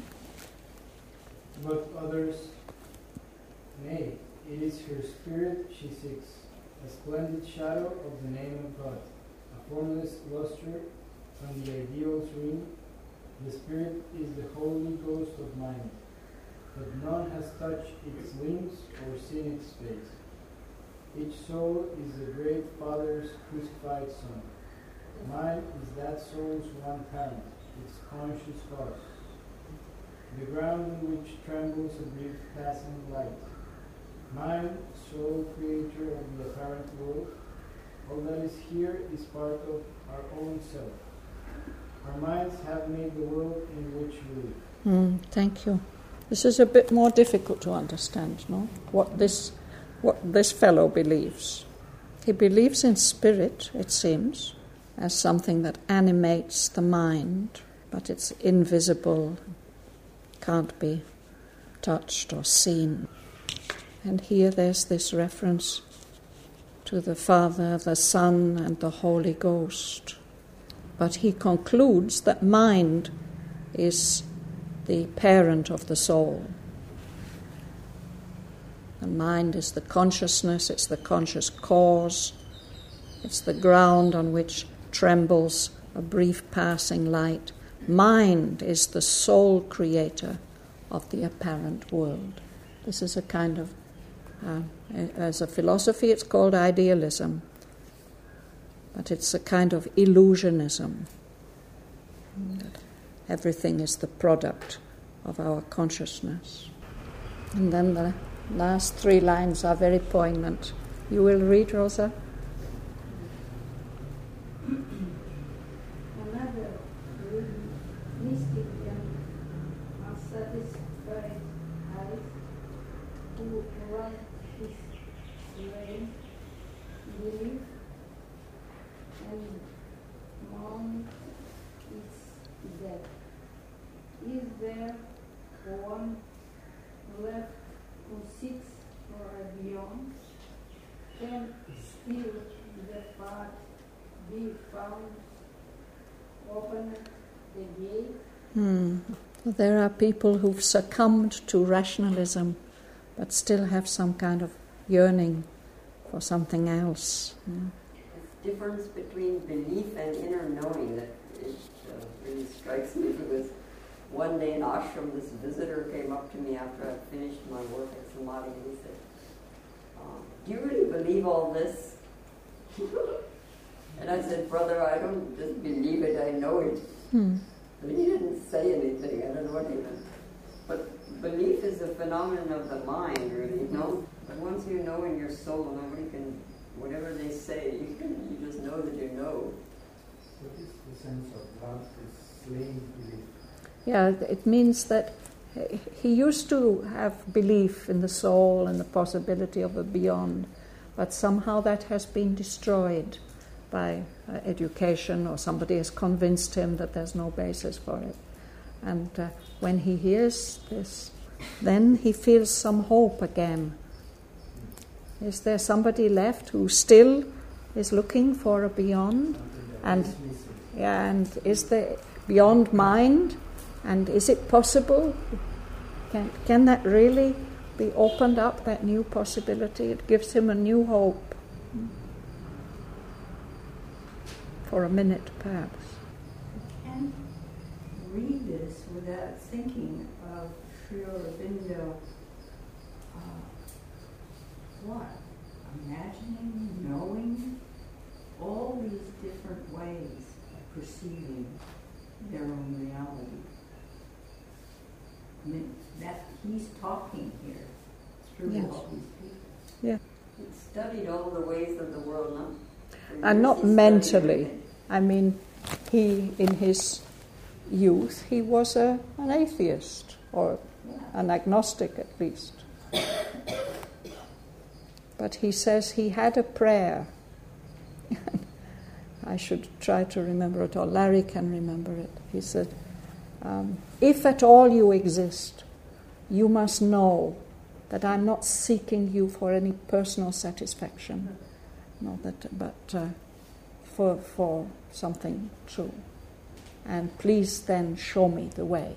But others, nay, it is her spirit she seeks, a splendid shadow of the name of God, a formless luster from the ideal's ring. The spirit is the Holy Ghost of mind, but none has touched its limbs or seen its face. Each soul is the great Father's crucified Son. Mind is that soul's one parent, its conscious cause, the ground in which trembles a brief passing light. Mind, sole creator of the apparent world, all that is here is part of our own self. Our minds have made the world in which we live. Thank you. This is a bit more difficult to understand, no? What this fellow believes. He believes in spirit, it seems, as something that animates the mind, but it's invisible, can't be touched or seen. And here there's this reference to the Father, the Son, and the Holy Ghost. But he concludes that mind is the parent of the soul. The mind is the consciousness, it's the conscious cause, it's the ground on which trembles a brief passing light. Mind is the sole creator of the apparent world. This is a kind of, as a philosophy it's called idealism, but it's a kind of illusionism. That everything is the product of our consciousness. And then the last 3 lines are very poignant. You will read, Rosa? Another mystic and unsatisfied eyes who run his way, believe, and mourn its death. Is there one left who seeks for a beyond? Can still the path be found? Open the gate? There are people who've succumbed to rationalism but still have some kind of yearning for something else. The difference between belief and inner knowing that it really strikes me. Because one day in ashram, this visitor came up to me after I finished my work at Samadhi, and he said, "Do you really believe all this?" And I said, "Brother, I don't just believe it, I know it." But he didn't say anything, I don't know what he meant. But belief is a phenomenon of the mind, really, you know? But once you know in your soul, nobody can, whatever they say, you just know that you know. What is the sense of love is slaying belief? Yeah, it means that he used to have belief in the soul and the possibility of a beyond, but somehow that has been destroyed by education, or somebody has convinced him that there's no basis for it. And when he hears this, then he feels some hope again. Is there somebody left who still is looking for a beyond? And is there beyond mind? And is it possible? Can that really be opened up, that new possibility? It gives him a new hope. For a minute, perhaps. I can't read this without thinking of Sri Aurobindo. Imagining, knowing, all these different ways of perceiving their own reality. I mean, that he's talking here through all these people. Yeah. He studied all the ways of the world, no? And not mentally. I mean, he, in his youth, he was an atheist, or an agnostic at least. But he says he had a prayer. I should try to remember it, or Larry can remember it. He said, if at all you exist, you must know that I'm not seeking you for any personal satisfaction, but for something true. And please then show me the way.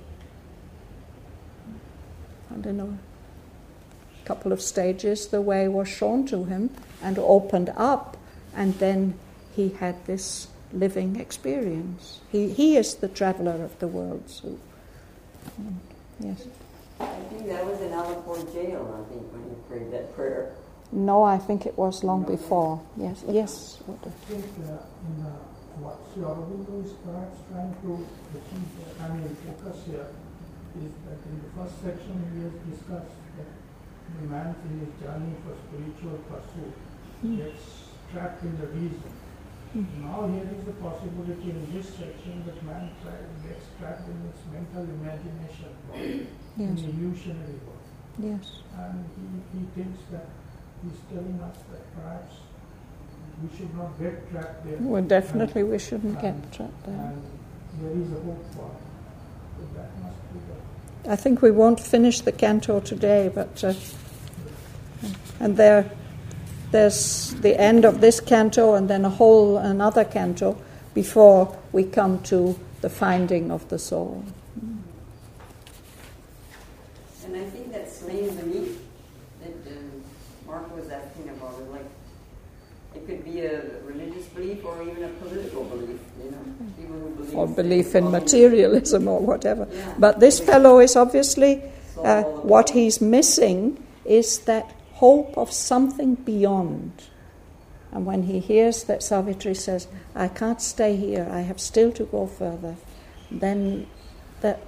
I don't know. Couple of stages, the way was shown to him and opened up, and then he had this living experience. He is the traveler of the world. So, yes. I think that was in Alipore jail, I think, when he prayed that prayer. No, I think it was long before. Yes, yes. I think what Sri Aurobindo is perhaps trying to achieve, focus here, is that in the first section he has discussed that the man in his journey for spiritual pursuit gets trapped in the reason. Now here is the possibility in this section that man gets trapped in its mental imagination world, in the illusionary world. Yes. And he thinks that he's telling us that perhaps we should not get trapped there. Well, definitely we shouldn't get trapped there. And there is a hope for it. So that must be the... I think we won't finish the canto today, but and there's the end of this canto and then another canto before we come to the finding of the soul. And I think that slaying belief that Mark was asking about, it could be a religious belief or even a political belief. or belief in materialism or whatever. But this fellow is obviously, what he's missing is that hope of something beyond. And when he hears that Savitri says, I can't stay here, I have still to go further, then that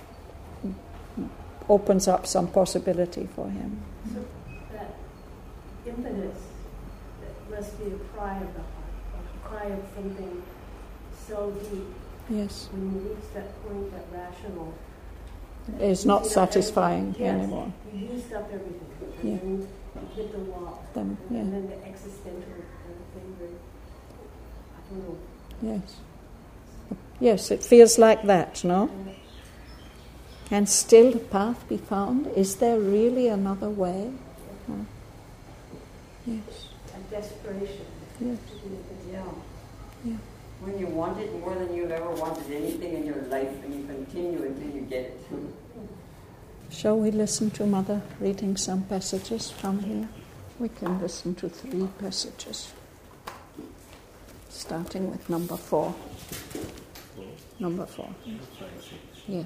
opens up some possibility for him. So that impetus, that must be a cry of the heart, a cry of something so deep. Yes. When you reach that point, that rational is not satisfying anymore. You used up everything. And Yeah. then you hit the wall. Then, yeah. And then the existential thing, I don't know. Yes. Yes, it feels like that, no? Can still the path be found? Is there really another way? Oh. Yes. A desperation. Yes. Yeah. Yeah. When you want it more than you've ever wanted anything in your life, and you continue until you get it. Shall we listen to Mother reading some passages from here? We can listen to 3 passages. Starting with number 4. Number 4. Yes.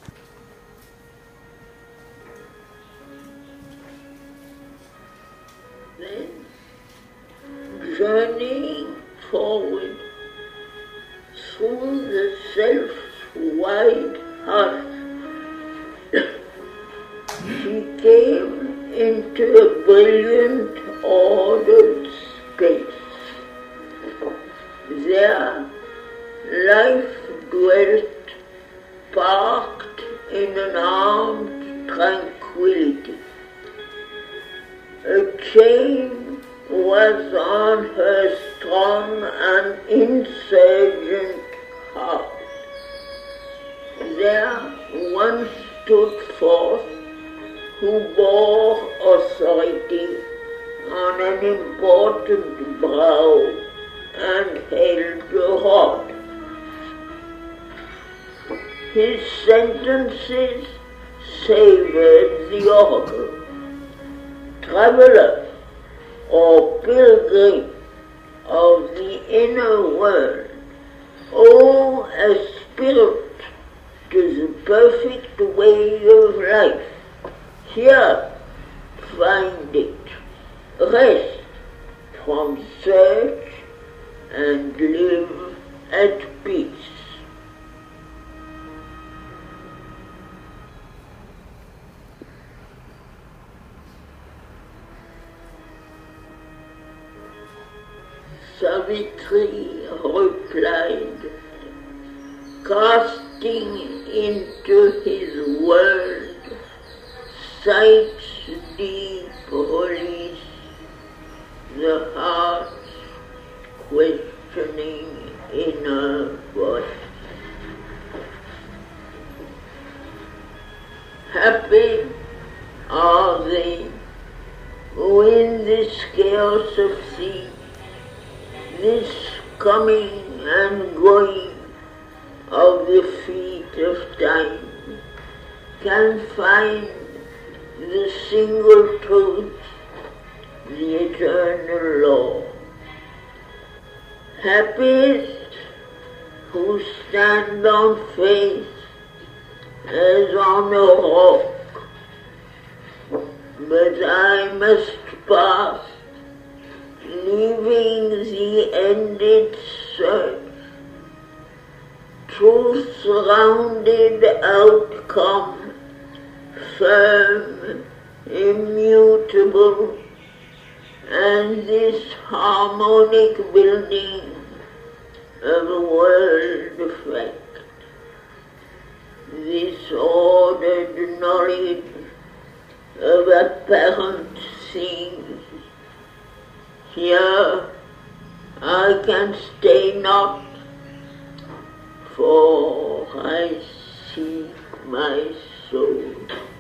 Then, journeying forward through the self-wide heart, she came into a brilliant, ordered space. There, life dwelt, parked in an armed tranquility. A chain was on her strong and insurgent heart. There one stood forth who bore authority on an important brow and held the rod. His sentences savored the oracle. Traveler or pilgrim of the inner world, oh, aspirant to the perfect way of life, here find it, rest from search and live at peace. Savitri replied, casting into his world sight's deep release, the heart's questioning inner voice. Happy are they who in this chaos of things, this coming and going of the feet of time, can find the single truth, the eternal law. Happiest who stand on faith as on a rock, but I must pass, leaving the ended search, truth's rounded outcome, firm, immutable, and this harmonic building of a world effect, this ordered knowledge of apparent things. Here I can stay not, for I seek my soul.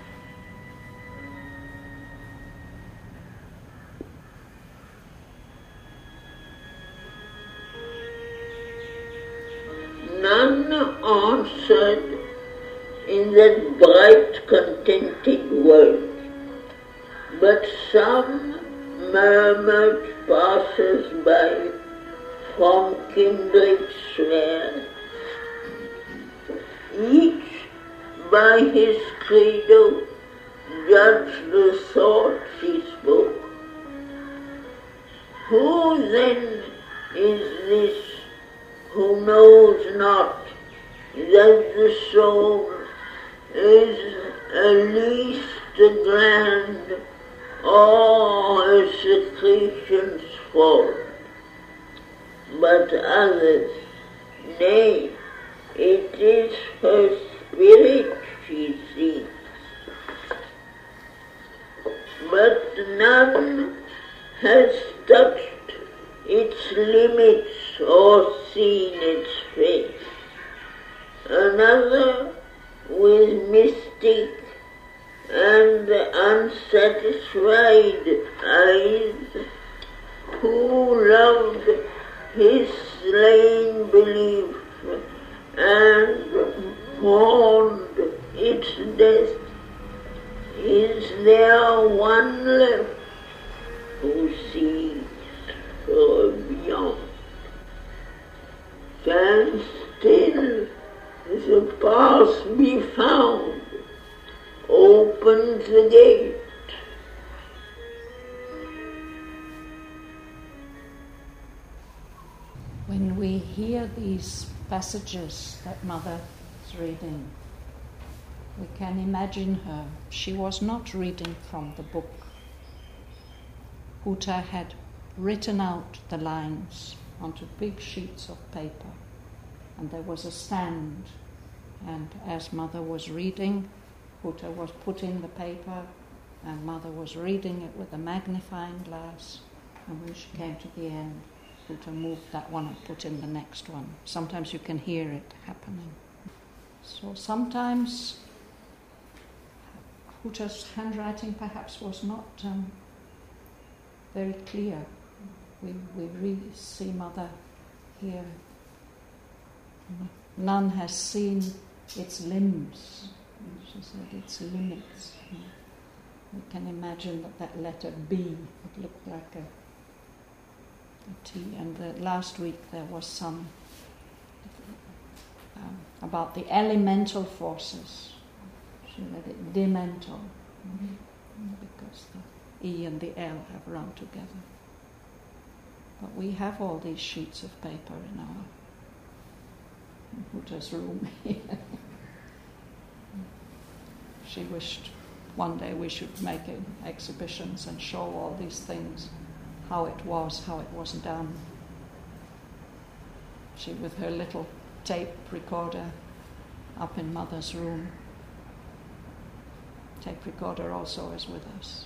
None answered in that bright, contented world, but some murmured passers-by from kindred spheres, by his credo judge the thoughts he spoke. Who then is this who knows not that the soul is at least a gland or a secretion's fault, but others, nay, it is her spirit she seeks. But none has touched its limits or seen its face. Another with mystic and unsatisfied eyes, who loved his slain belief and mourned its death, is there one left who sees far beyond? Can still the path be found? Opens the gate. When we hear these passages that Mother is reading, we can imagine her. She was not reading from the book. Uta had written out the lines onto big sheets of paper, and there was a stand, and as Mother was reading, Uta was putting the paper, and Mother was reading it with a magnifying glass, and when she came to the end, Uta moved that one and put in the next one. Sometimes you can hear it happening. So sometimes Uta's handwriting perhaps was not very clear. We really see Mother here. None has seen its limbs. She said its limits. We can imagine that letter B would look like a T. And last week there was some about the elemental forces. She read it dimental, because the E and the L have run together. But we have all these sheets of paper in our Uta's room here. She wished one day we should make exhibitions and show all these things, how it was done. She with her little tape recorder up in Mother's room. Tape recorder also is with us.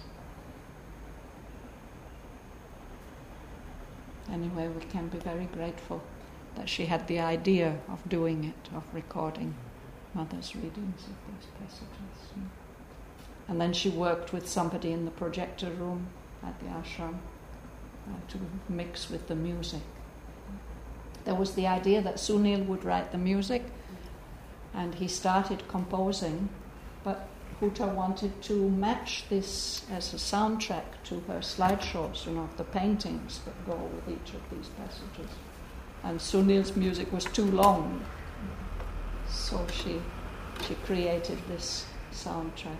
Anyway, we can be very grateful that she had the idea of doing it, of recording Mother's readings of these passages. And then she worked with somebody in the projector room at the ashram to mix with the music. There was the idea that Sunil would write the music, and he started composing, but Uta wanted to match this as a soundtrack to her slideshows, of the paintings that go with each of these passages. And Sunil's music was too long, so she created this soundtrack.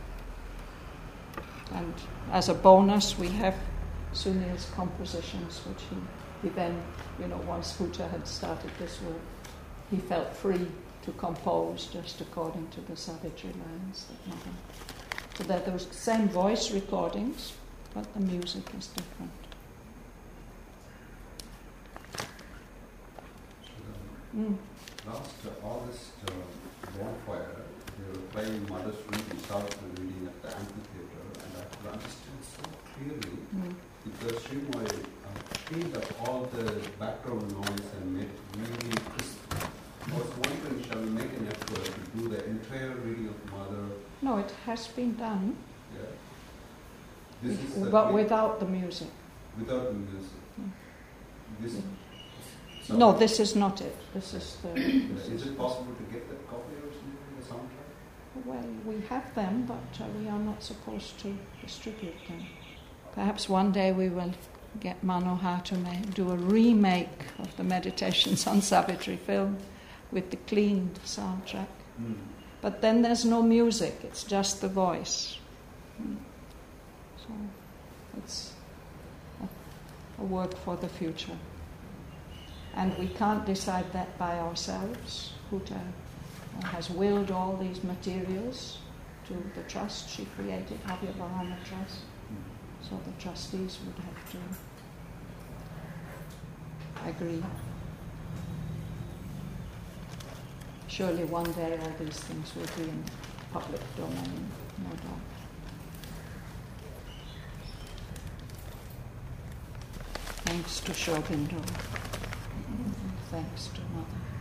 And as a bonus, we have Sunil's compositions, which he then, once Uta had started this work, he felt free to compose just according to the Savitri lines that Mother. So they're those same voice recordings, but the music is different. Last August bonfire, they were playing Mother's reading, Savitri reading at the amphitheater, and I could understand so clearly because Srimoy cleaned up all the background noise and made it really crisp. I was wondering, shall we make an effort to do the entire reading of Mother? No, it has been done. Yeah. But without the music. Without the music. No, this is not it. This is the... Is it possible to get that copy or something, the soundtrack? Well, we have them, but we are not supposed to distribute them. Perhaps one day we will get Manohar to do a remake of the Meditations on Savitri film with the cleaned soundtrack. But then there's no music, it's just the voice. So it's a work for the future. And we can't decide that by ourselves. Huta has willed all these materials to the trust she created, Avyavahana Trust. So the trustees would have to agree. Surely one day all these things will be in public domain, no doubt. Thanks to Shogindo. Thanks to Mother.